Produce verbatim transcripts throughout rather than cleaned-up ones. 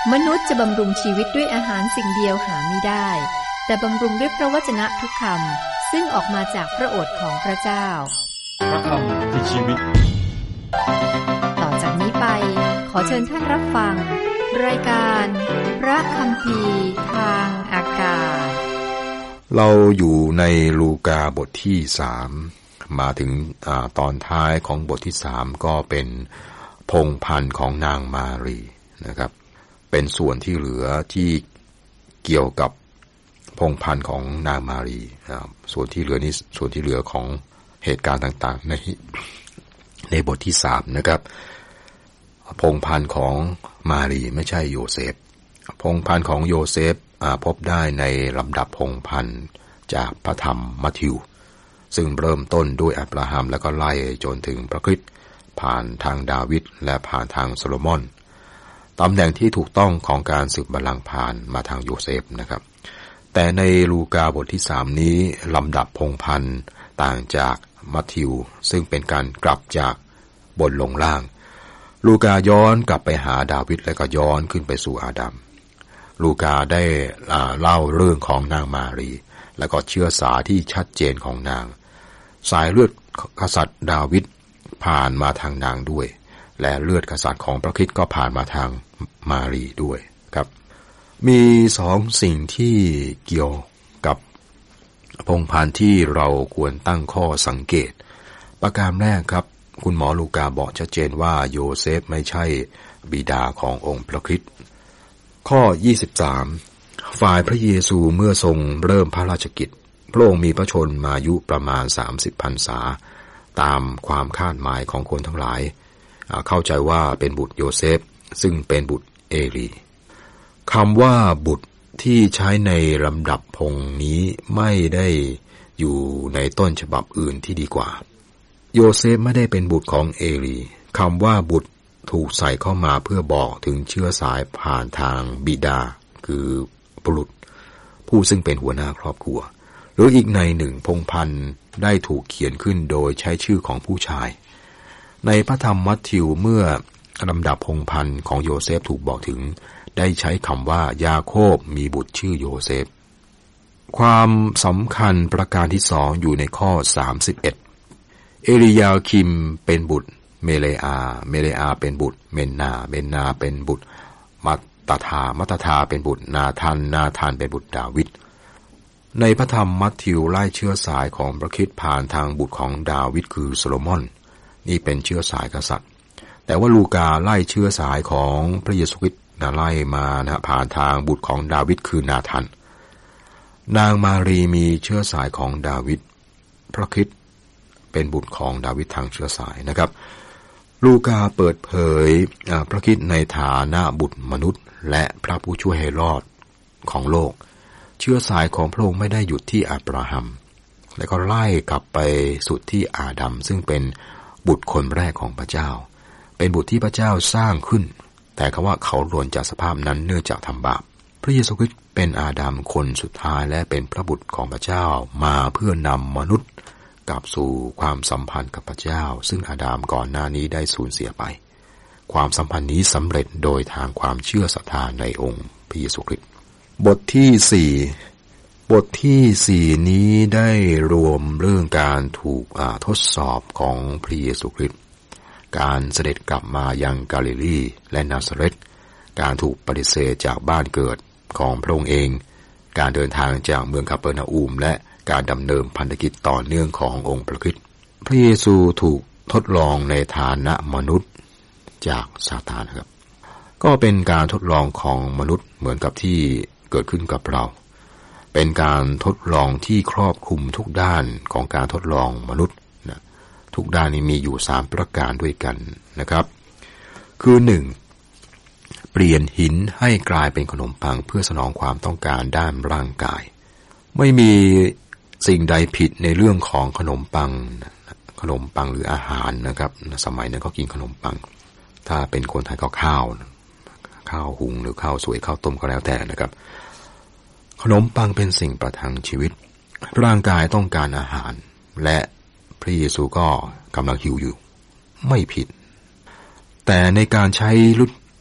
มนุษย์จะบำรุงชีวิตด้วยอาหารสิ่งเดียวหาไม่ได้แต่บำรุงด้วยพระวจนะทุกคำซึ่งออกมาจากพระโอษฐ์ของพระเจ้าพระคำคือชีวิตต่อจากนี้ไปขอเชิญท่านรับฟังรายการพระคัมภีร์ทางอากาศเราอยู่ในลูกาบทที่สามมาถึงอาตอนท้ายของบทที่สามก็เป็นพงศ์พันธุ์ของนางมารีนะครับเป็นส่วนที่เหลือที่เกี่ยวกับพงศ์พันธุ์ของนางมารีส่วนที่เหลือนี้ส่วนที่เหลือของเหตุการณ์ต่างๆในในบทที่สามนะครับพงศ์พันธุ์ของมารีไม่ใช่โยเซฟพงศ์พันธุ์ของโยเซฟพบได้ในลำดับพงศ์พันธุ์จากพระธรรมมัทธิวซึ่งเริ่มต้นด้วยอับราฮัมแล้วก็ไล่จนถึงพระคริสต์ผ่านทางดาวิดและผ่านทางโซโลมอนตำแหน่งที่ถูกต้องของการสืบบัลลังก์ผ่านมาทางโยเซฟนะครับแต่ในลูกาบทที่สามนี้ลำดับพงศ์พันธุ์ต่างจากมัทธิวซึ่งเป็นการกลับจากบนลงล่างลูกาย้อนกลับไปหาดาวิดและก็ย้อนขึ้นไปสู่อาดัมลูกาได้เล่าเรื่องของนางมารีและก็เชื้อสายที่ชัดเจนของนางสายเลือดกษัตริย์ดาวิดผ่านมาทางนางด้วยและเลือดกษัตริย์ของพระคริสต์ก็ผ่านมาทางมารีด้วยครับมีสองสิ่งที่เกี่ยวกับพงศ์พันธุ์ที่เราควรตั้งข้อสังเกตประการแรกครับคุณหมอลูกาบอกชัดเจนว่าโยเซฟไม่ใช่บิดาขององค์พระคริสต์ข้อยี่สิบสามฝ่ายพระเยซูเมื่อทรงเริ่มพระราชกิจพระองค์มีพระชนมายุประมาณสามสิบพรรษาตามความคาดหมายของคนทั้งหลายเข้าใจว่าเป็นบุตรโยเซฟซึ่งเป็นบุตรเอลีคำว่าบุตรที่ใช้ในลำดับพงนี้ไม่ได้อยู่ในต้นฉบับอื่นที่ดีกว่าโยเซฟไม่ได้เป็นบุตรของเอลีคำว่าบุตรถูกใส่เข้ามาเพื่อบอกถึงเชื้อสายผ่านทางบิดาคือบุรุษผู้ซึ่งเป็นหัวหน้าครอบครัวหรืออีกในหนึ่งพงศ์พันธุ์ได้ถูกเขียนขึ้นโดยใช้ชื่อของผู้ชายในพระธรรมมัทธิวเมื่อลำดับพงศ์พันธุ์ของโยเซฟถูกบอกถึงได้ใช้คำว่ายาโคบมีบุตรชื่อโยเซฟความสำคัญประการที่สองอยู่ในข้อสามสิบเอ็ดเอลียาคิมเป็นบุตรเมเลอาเมเลอาเป็นบุตรเมนนาเมนนาเป็นบุตรมัตตาธามัตตาธาเป็นบุตรนาธานนาธานเป็นบุตรดาวิดในพระธรรมมัทธิวไล่เชื้อสายของพระคริสต์ผ่านทางบุตรของดาวิดคือโซโลมอนนี่เป็นเชื้อสายกษัตริย์แต่ว่าลูกาไล่เชื้อสายของพระเยซูคริสต์ไล่มานะผ่านทางบุตรของดาวิดคือนาธานนางมารีมีเชื้อสายของดาวิดพระคริสต์เป็นบุตรของดาวิดทางเชื้อสายนะครับลูกาเปิดเผยพระคริสต์ในฐานะบุตรมนุษย์และพระผู้ช่วยให้รอดของโลกเชื้อสายของพระองค์ไม่ได้หยุดที่อับราฮัมและก็ไล่กลับไปสุดที่อาดัมซึ่งเป็นบุตรคนแรกของพระเจ้าเป็นบุตรที่พระเจ้าสร้างขึ้นแต่คำว่าเขาหล่นจากสภาพนั้นเนื่องจากทำบาปพระเยซูคริสต์เป็นอาดัมคนสุดท้ายและเป็นพระบุตรของพระเจ้ามาเพื่อนำมนุษย์กลับสู่ความสัมพันธ์กับพระเจ้าซึ่งอาดัมก่อนหน้านี้ได้สูญเสียไปความสัมพันธ์นี้สำเร็จโดยทางความเชื่อศรัทธาในองค์พระเยซูคริสต์บทที่สี่บทที่สี่นี้ได้รวมเรื่องการถูกทดสอบของพระเยซูคริสต์การเสด็จกลับมายังกาลิลีและนาซาเรตการถูกปฏิเสธจากบ้านเกิดของพระองค์เองการเดินทางจากเมืองคาเปอร์นาอูมและการดำเนินพันธกิจต่อเนื่องขององค์พระคริสต์พระเยซูถูกทดลองในฐานะมนุษย์จากซาตานครับก็เป็นการทดลองของมนุษย์เหมือนกับที่เกิดขึ้นกับเราเป็นการทดลองที่ครอบคลุมทุกด้านของการทดลองมนุษย์นะทุกด้านนี้มีอยู่สามประการด้วยกันนะครับคือหนึ่งเปลี่ยนหินให้กลายเป็นขนมปังเพื่อสนองความต้องการด้านร่างกายไม่มีสิ่งใดผิดในเรื่องของขนมปังขนมปังหรืออาหารนะครับสมัยนั้นก็กินขนมปังถ้าเป็นคนไทยก็ข้าวข้าวหุงหรือข้าวสวยข้าวต้มก็แล้วแต่นะครับขนมปังเป็นสิ่งประทังชีวิตร่างกายต้องการอาหารและพระเยซูก็กำลังหิวอยู่ไม่ผิดแต่ในการใช้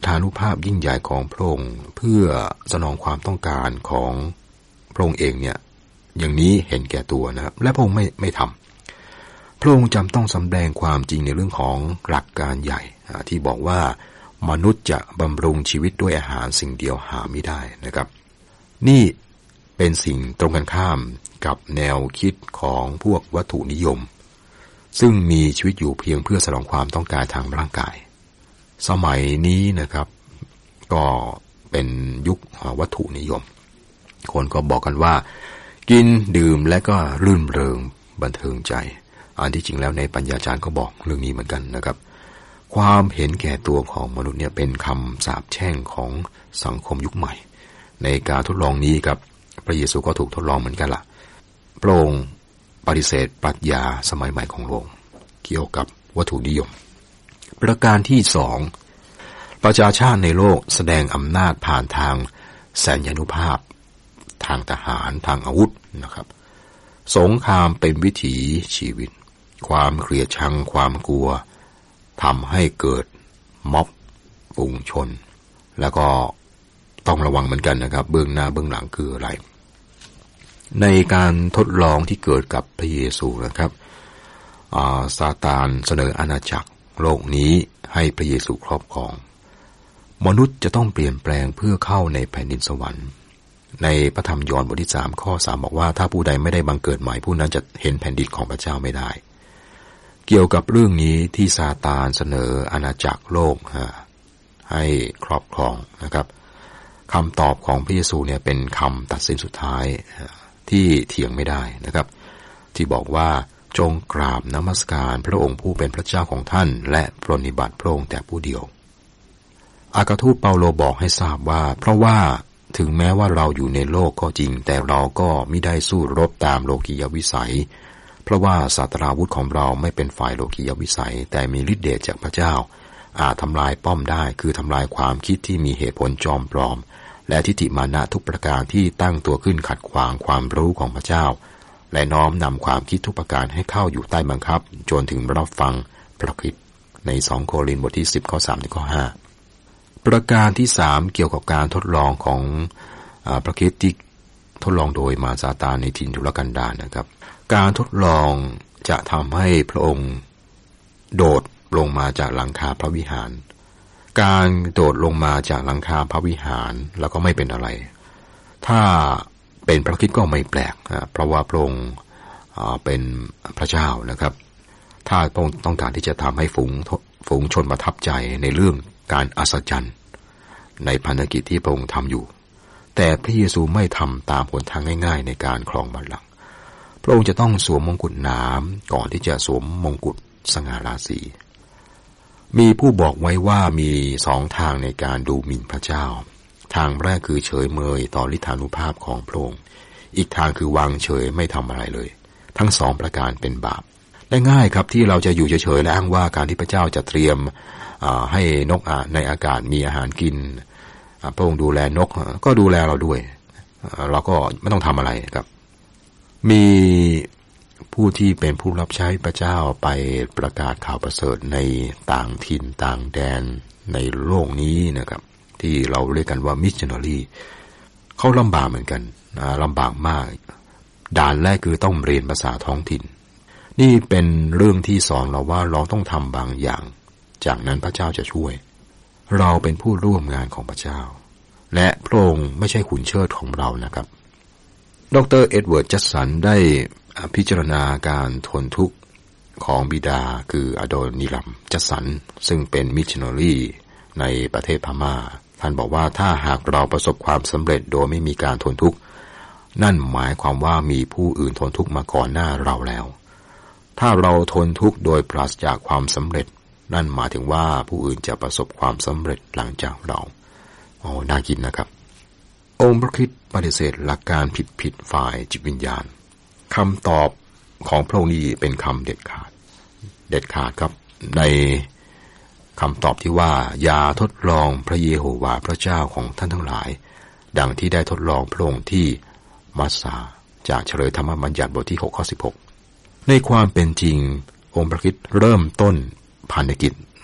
ธานุภาพยิ่งใหญ่ของพระองค์เพื่อสนองความต้องการของพระองค์เองเนี่ยอย่างนี้เห็นแก่ตัวนะครับและพระองค์ไม่ไม่ทำพระองค์จำต้องสำแดงความจริงในเรื่องของหลักการใหญ่ที่บอกว่ามนุษย์จะบำรุงชีวิตด้วยอาหารสิ่งเดียวหาไม่ได้นะครับนี่เป็นสิ่งตรงกันข้ามกับแนวคิดของพวกวัตถุนิยมซึ่งมีชีวิตอยู่เพียงเพื่อสนองความต้องการทางร่างกายสมัยนี้นะครับก็เป็นยุควัตถุนิยมคนก็บอกกันว่ากินดื่มและก็รื่นเริงบันเทิงใจอันที่จริงแล้วในปัญญาจารย์ก็บอกเรื่องนี้เหมือนกันนะครับความเห็นแก่ตัวของมนุษย์เนี่ยเป็นคำสาปแช่งของสังคมยุคใหม่ในการทดลองนี้กับพระเยซูก็ถูกทดลองเหมือนกันล่ะพระองค์ปฏิเสธปรัชญาสมัยใหม่ของโลกเกี่ยวกับวัตถุนิยมประการที่สองประชาชาติในโลกแสดงอำนาจผ่านทางแสนยานุภาพทางทหารทางอาวุธนะครับสงครามเป็นวิถีชีวิตความเกลียดชังความกลัวทำให้เกิดม็อบฝูงชนแล้วก็ต้องระวังเหมือนกันนะครับเบื้องหน้าเบื้องหลังคืออะไรในการทดลองที่เกิดกับพระเยซูนะครับซาตานเสนออาณาจักรโลกนี้ให้พระเยซูครอบครองมนุษย์จะต้องเปลี่ยนแปลงเพื่อเข้าในแผ่นดินสวรรค์ในพระธรรมยอห์นบทที่สามข้อสามบอกว่าถ้าผู้ใดไม่ได้บังเกิดใหม่ผู้นั้นจะเห็นแผ่นดินของพระเจ้าไม่ได้เกี่ยวกับเรื่องนี้ที่ซาตานเสนออาณาจักรโลกให้ครอบครองนะครับคำตอบของพระเยซูเนี่ยเป็นคำตัดสินสุดท้ายที่เถียงไม่ได้นะครับที่บอกว่าจงกราบนมัสการพระองค์ผู้เป็นพระเจ้าของท่านและปรนนิบัติพระองค์แต่ผู้เดียวอากาทูตเปาโลบอกให้ทราบว่าเพราะว่าถึงแม้ว่าเราอยู่ในโลกก็จริงแต่เราก็มิได้สู้รบตามโลกียวิสัยเพราะว่าศาสตราวุธของเราไม่เป็นฝ่ายโลกียวิสัยแต่มีฤทธิ์เดชจากพระเจ้าอาจทำลายป้อมได้คือทำลายความคิดที่มีเหตุผลจอมปลอมและทิฏฐิมานะทุกประการที่ตั้งตัวขึ้นขัดขวางความรู้ของพระเจ้าและน้อมนำความคิดทุกประการให้เข้าอยู่ใต้บังคับจนถึงรับฟังพระคริสต์ในสองโครินธ์บทที่สิบข้อสามถึงข้อห้าประการที่สามเกี่ยวกับการทดลองของพระคริสต์ที่ทดลองโดยมารซาตานในถิ่นทุรกันดารนะครับการทดลองจะทำให้พระองค์โดดลงมาจากหลังคาพระวิหารการโดดลงมาจากหลังคาพระวิหารแล้วก็ไม่เป็นอะไรถ้าเป็นพระคริสต์ก็ไม่แปลกนะเพราะว่าพระองค์เป็นพระเจ้านะครับถ้าพระองค์ต้องการที่จะทำให้ฝูงฝูงชนประทับใจในเรื่องการอัศจรรย์ในภารกิจที่พระองค์ทำอยู่แต่พระเยซูไม่ทำตามหนทางง่ายๆในการครองบัลลังก์พระองค์จะต้องสวมมงกุฎน้ำก่อนที่จะสวมมงกุฎสง่าราศีมีผู้บอกไว้ว่ามีสองทางในการดูหมิ่นพระเจ้าทางแรกคือเฉยเมยต่อฤทธานุภาพของพระองค์อีกทางคือวางเฉยไม่ทำอะไรเลยทั้งสองประการเป็นบาปและง่ายครับที่เราจะอยู่เฉยๆและอ้างว่าการที่พระเจ้าจะเตรียมให้นกในอากาศมีอาหารกินพระองค์ดูแลนกก็ดูแลเราด้วยเราก็ไม่ต้องทำอะไรครับมีผู้ที่เป็นผู้รับใช้พระเจ้าไปประกาศข่าวประเสริฐในต่างถิ่นต่างแดนในโลกนี้นะครับที่เราเรียกกันว่ามิชชันนารีเขาลำบากเหมือนกันลำบากมากด่านแรกคือต้องเรียนภาษาท้องถิ่นนี่เป็นเรื่องที่สอนเราว่าเราต้องทำบางอย่างจากนั้นพระเจ้าจะช่วยเราเป็นผู้ร่วมงานของพระเจ้าและพระองค์ไม่ใช่ขุนเชิดของเรานะครับดร.เอ็ดเวิร์ดจัสสันได้พิจารณาการทนทุกข์ของบิดาคืออโดนิรัมจัสสันซึ่งเป็นมิชชันนารีในประเทศพม่าท่านบอกว่าถ้าหากเราประสบความสำเร็จโดยไม่มีการทนทุกข์นั่นหมายความว่ามีผู้อื่นทนทุกข์มาก่อนหน้าเราแล้วถ้าเราทนทุกข์โดยปราศจากความสำเร็จนั่นหมายถึงว่าผู้อื่นจะประสบความสำเร็จหลังจากเราโอ้น่าคิดนะครับองค์พระคริสต์ปฏิเสธหลักการผิดๆฝ่ายจิตวิญญาณคำตอบของพระองค์นี้เป็นคำเด็ดขาดเด็ดขาดครับในคำตอบที่ว่าอย่าทดลองพระเยโฮวาห์พระเจ้าของท่านทั้งหลายดังที่ได้ทดลองพระองค์ที่มัสสาจากเฉลยธรรมบัญญัติบทที่หกข้อสิบหกในความเป็นจริงองค์พระคริสต์เริ่มต้นภารกิจ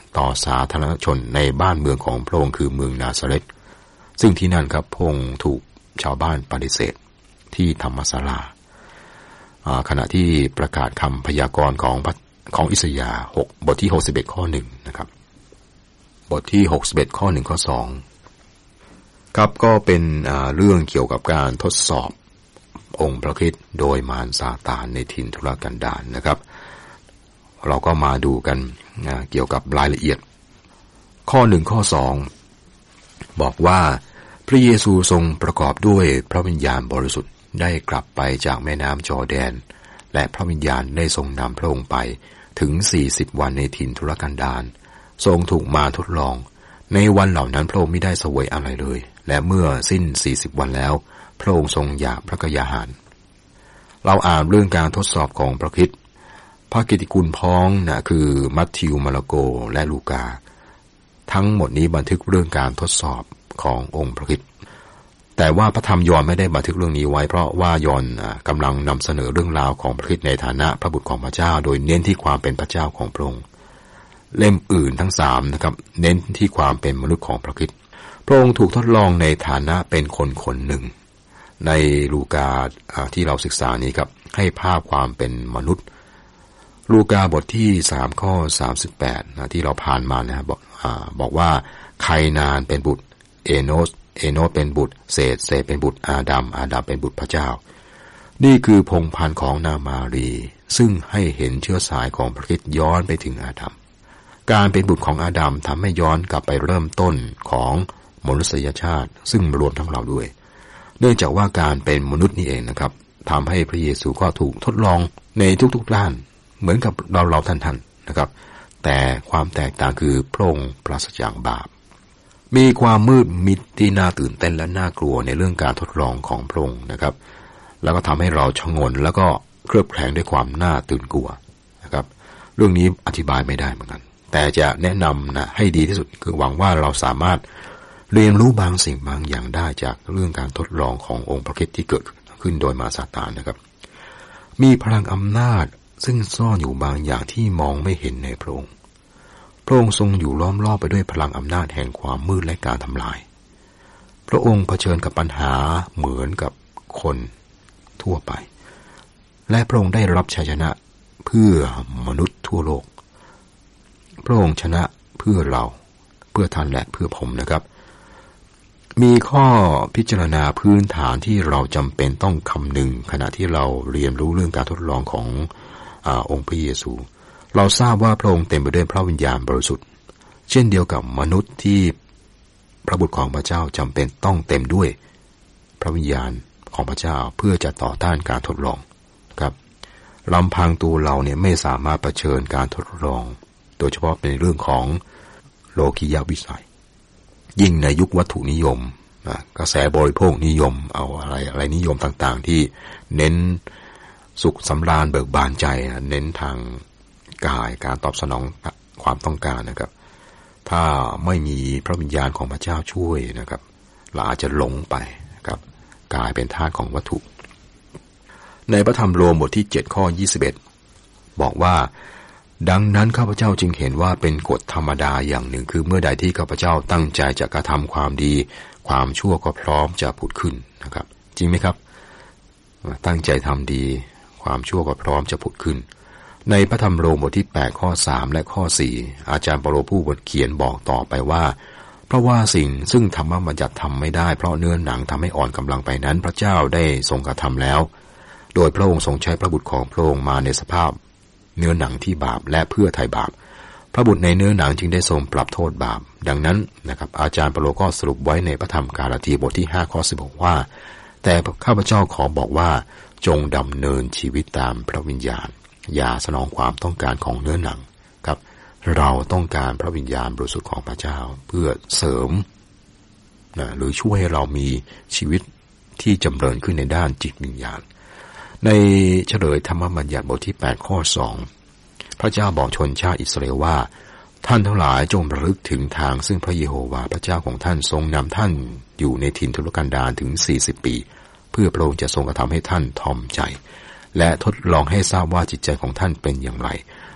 ต่อสาธารณชนในบ้านเมืองของพระองค์คือเมืองนาซาเรตซึ่งที่นั่นครับพระองค์ถูกชาวบ้านปฏิเสธที่ธรรมศาลาขณะที่ประกาศคำพยากรณ์ของของอิสยาห์หกบทที่หกสิบเอ็ดข้อหนึ่งนะครับบทที่หกสิบเอ็ดข้อหนึ่งข้อสองครับก็เป็นเรื่องเกี่ยวกับการทดสอบองค์พระคริสต์โดยมารซาตานในถิ่นทุรกันดารนะครับเราก็มาดูกันนะเกี่ยวกับรายละเอียดข้อหนึ่งข้อสองบอกว่าพระเยซูทรงประกอบด้วยพระวิญญาณบริสุทธิ์ได้กลับไปจากแม่น้ำจอร์แดนและพระวิญญาณได้ทรงนำพระองค์ไปถึงสี่สิบวันในถิ่นทุรกันดารทรงถูกมาทดลองในวันเหล่านั้นพระองค์ไม่ได้เสวยอะไรเลยและเมื่อสิ้นสี่สิบวันแล้วพระองค์ทรงหย่าพระกยาหารเราอ่านเรื่องการทดสอบของพระคริสต์พระกิตติคุณพ้องนะคือมัทธิวมาระโกและลูกาทั้งหมดนี้บันทึกเรื่องการทดสอบขององค์พระคริสต์แต่ว่าพระธรรมยอห์นไม่ได้บันทึกเรื่องนี้ไว้เพราะว่ายอห์นกำลังนำเสนอเรื่องราวของพระคริสต์ในฐานะพระบุตรของพระเจ้าโดยเน้นที่ความเป็นพระเจ้าของพระองค์เล่มอื่นทั้งสามนะครับเน้นที่ความเป็นมนุษย์ของพระคริสต์พระองค์ถูกทดลองในฐานะเป็นคนคนหนึ่งในลูกาที่เราศึกษานี้ครับให้ภาพความเป็นมนุษย์ลูกาบทที่สามข้อสามสิบแปดนะที่เราผ่านมานะครับบอกอ่าบอกว่าไคนานเป็นบุตรเอโนสเอโนสเป็นบุตรเศษเศษเป็นบุตรอาดัมอาดัมเป็นบุตรพระเจ้านี่คือพงศ์พันธุ์ของนางมารีซึ่งให้เห็นเชื้อสายของพระคริสต์ย้อนไปถึงอาดัมการเป็นบุตรของอาดัมทำให้ย้อนกลับไปเริ่มต้นของมนุษยชาติซึ่งรวมทั้งเราด้วยเนื่องจากว่าการเป็นมนุษย์นี่เองนะครับทำให้พระเยซูก็ถูกทดลองในทุกๆด้านเหมือนกับเราเราท่านๆนะครับแต่ความแตกต่างคือพระองค์ปราศจากบาปมีความมืดมิดที่น่าตื่นเต้นและน่ากลัวในเรื่องการทดลองของพระองค์นะครับแล้วก็ทำให้เราชงนแล้วก็เคลือบแคลงด้วยความน่าตื่นกลัวนะครับเรื่องนี้อธิบายไม่ได้เหมือนกันแต่จะแนะนำนะให้ดีที่สุดคือหวังว่าเราสามารถเรียนรู้บางสิ่งบางอย่างได้จากเรื่องการทดลองขององค์พระคริสต์ที่เกิดขึ้นโดยมารซาตานนะครับมีพลังอำนาจซึ่งซ่อนอยู่บางอย่างที่มองไม่เห็นในพระองค์พระองค์ทรงอยู่ล้อมรอบไปด้วยพลังอำนาจแห่งความมืดและการทำลายพระองค์เผชิญกับปัญหาเหมือนกับคนทั่วไปและพระองค์ได้รับชัยชนะเพื่อมนุษย์ทั่วโลกพระองค์ชนะเพื่อเราเพื่อท่านและเพื่อผมนะครับมีข้อพิจารณาพื้นฐานที่เราจำเป็นต้องคำนึงขณะที่เราเรียนรู้เรื่องการทดลองของอ่าองค์พระเยซูเราทราบว่าพระองค์เต็มไปด้วยพระวิญญาณบริสุทธิ์เช่นเดียวกับมนุษย์ที่พระบุตรของพระเจ้าจำเป็นต้องเต็มด้วยพระวิญญาณของพระเจ้าเพื่อจะต่อต้านการทดลองครับลำพังตัวเราเนี่ยไม่สามารถเผชิญการทดลองโดยเฉพาะในเรื่องของโลกียวิสัยยิ่งในยุควัตถุนิยมกระแสบริโภคนิยมเอาอะไรอะไรนิยมต่างๆที่เน้นสุขสำราญเบิกบานใจเน้นทางกายการตอบสนองความต้องการนะครับถ้าไม่มีพระวิญญาณของพระเจ้าช่วยนะครับเราอาจจะหลงไปนะครับกลายเป็นทาสของวัตถุในพระธรรมโรมบทที่เจ็ดข้อยี่สิบเอ็ดบอกว่าดังนั้นข้าพเจ้าจึงเห็นว่าเป็นกฎธรรมดาอย่างหนึ่งคือเมื่อใดที่ข้าพเจ้าตั้งใจจะกระทำความดีความชั่วก็พร้อมจะผุดขึ้นนะครับจริงไหมครับตั้งใจทำดีความชั่วก็พร้อมจะผุดขึ้นในพระธรรมโรมบทที่แปดข้อสามและข้อสี่อาจารย์เปาโลผู้บทเขียนบอกต่อไปว่าเพราะว่าสิ่งซึ่งธรรมบัญญัติทำไม่ได้เพราะเนื้อหนังทำให้อ่อนกำลังไปนั้นพระเจ้าได้ทรงกระทำแล้วโดยพระองค์ทรงใช้พระบุตรของพระองค์มาในสภาพเนื้อหนังที่บาปและเพื่อไถ่บาปพระบุตรในเนื้อหนังจึงได้ทรงปรับโทษบาปดังนั้นนะครับอาจารย์เปาโลก็สรุปไว้ในพระธรรมกาลาตีบทที่ห้าข้อสิบหกว่าแต่ข้าพเจ้าขอบอกว่าจงดำเนินชีวิตตามพระวิญญาณอย่าสนองความต้องการของเนื้อหนังครับเราต้องการพระวิญญาณบริสุทธิ์ของพระเจ้าเพื่อเสริมนะหรือช่วยให้เรามีชีวิตที่จำเริญขึ้นในด้านจิตวิญญาณในเฉลยธรรมบัญญัติบทที่แปดข้อสองพระเจ้าบอกชนชาติอิสราเอลว่าท่านทั้งหลายจงระลึกถึงทางซึ่งพระเยโฮวาห์พระเจ้าของท่านทรงนำท่านอยู่ในถิ่นทุรกันดารถึงสี่สิบปีเพื่อพระองค์จะทรงกระทำให้ท่านทอมใจและทดลองให้ทราบว่าจิตใจของท่านเป็นอย่างไร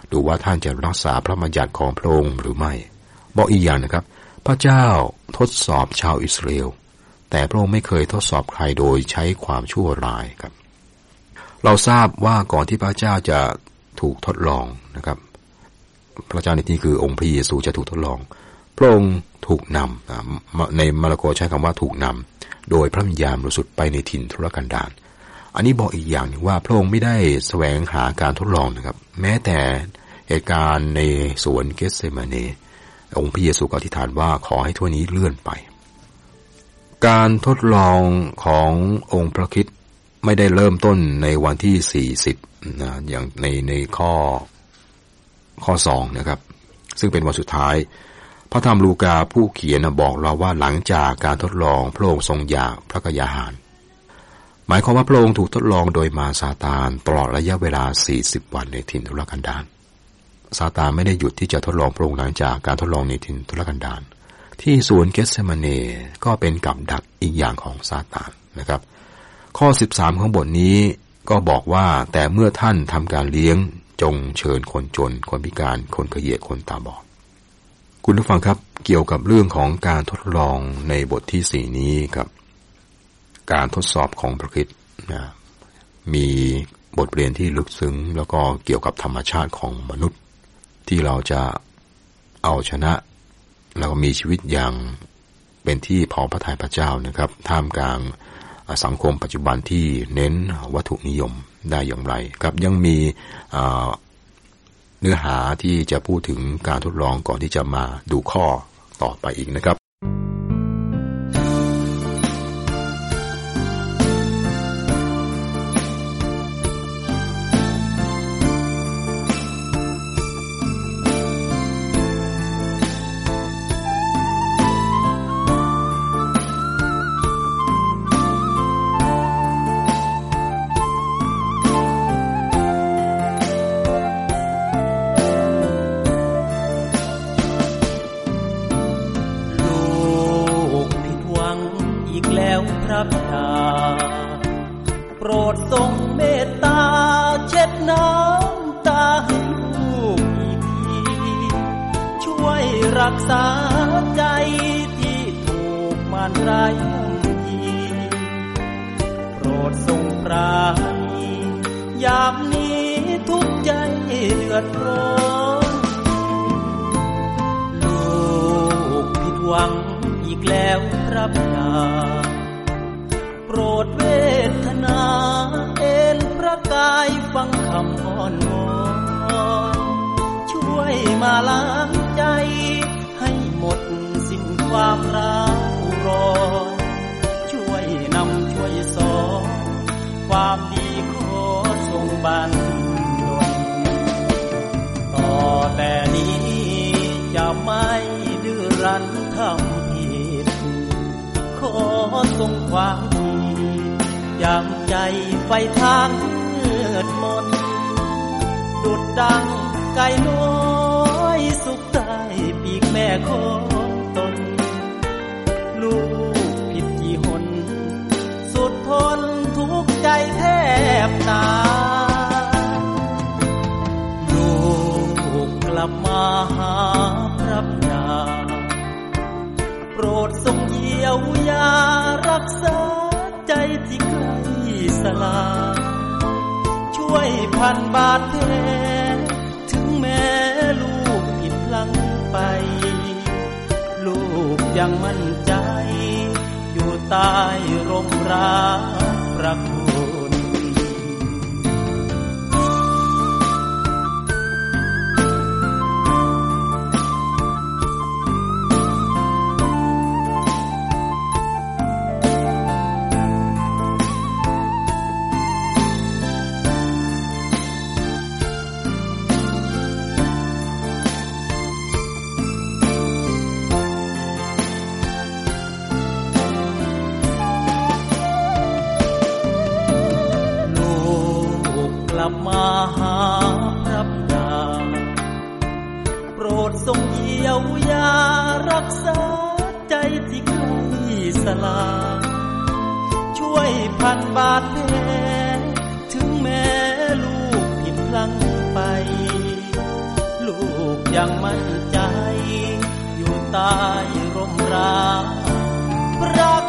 ดูว่าท่านจะรักษาพระบัญญัติของพระองค์หรือไม่บอกอีกอย่างนะครับพระเจ้าทดสอบชาวอิสราเอลแต่พระองค์ไม่เคยทดสอบใครโดยใช้ความชั่วร้ายครับเราทราบว่าก่อนที่พระเจ้าจะถูกทดลองนะครับพระเจ้าในที่คือองค์พระเยซูจะถูกทดลองพระองค์ถูกนำในมาระโกใช้คำว่าถูกนำโดยพระวิญญาณบริสุทธิ์ไปในถิ่นทุรกันดารอันนี้บอกอีกอย่างหนึ่งว่าพระองค์ไม่ได้แสวงหาการทดลองนะครับแม้แต่เหตุการณ์ในสวนเกสเซมาเนองค์พระเยซูก็อธิษฐานว่าขอให้ถ้วยนี้เลื่อนไปการทดลองขององค์พระคริสต์ไม่ได้เริ่มต้นในวันที่สี่สิบนะอย่างในในข้อข้อสองนะครับซึ่งเป็นวันสุดท้ายพระธรรมลูกาผู้เขียนบอกเราว่าหลังจากการทดลองพระองค์ทรงอยากพระกยาหารหมายความว่าพระองค์ถูกทดลองโดยมารซาตานตลอดระยะเวลาสี่สิบวันในถิ่นทุรกันดารซาตานไม่ได้หยุดที่จะทดลองพระองค์หลังจากการทดลองในถิ่นทุรกันดารที่สวนเกสเซมาเนก็เป็นกับดักอีกอย่างของซาตานนะครับข้อสิบสามของบทนี้ก็บอกว่าแต่เมื่อท่านทำการเลี้ยงจงเชิญคนจนคนพิการคนขยเยดคนตาบอดคุณผู้ฟังครับเกี่ยวกับเรื่องของการทดลองในบทที่สี่นี้ครับการทดสอบของพระคริสต์นะมีบทเรียนที่ลึกซึ้งแล้วก็เกี่ยวกับธรรมชาติของมนุษย์ที่เราจะเอาชนะแล้วก็มีชีวิตอย่างเป็นที่พอพระทัยพระเจ้านะครับท่ามกลางสังคมปัจจุบันที่เน้นวัตถุนิยมได้อย่างไรครับยังมีเนื้อหาที่จะพูดถึงการทดลองก่อนที่จะมาดูข้อต่อไปอีกนะครับรักษาใจที่ถูกมารร้ายยีโปรดทรงปราณียามนี้ทุกใจเดือดร้อนลูกผิดหวังอีกแล้วครับยาโปรดเวทนาเอ็นพระกายฟังคำอ้อนวอนช่วยมาล้างใจให้หมดสิ้นความร้าวร้อนช่วยนำช่วยสอนความดีขอทรงบันดลต่อแต่นี้จะไม่ดื้อรั้นทำผิดขอทรงความดียามใจไฟทางมืดมนดุจดังไก่น้อยสุขใต้ปีกแม่ของตนลูกผิดกี่หนสุดทนทุกใจแทบตายลูกกลับมาหาพระบิดาโปรดทรงเยียวยารักษาใจที่ใกล้สลายช่วยพันบาดแผลถึงแม้ลูกผิดพลั้งไปลูกยังมั่นใจอยู่ใต้ร่มรักพระคุณยังมั่นใจอยู่ใต้ร่มราพระ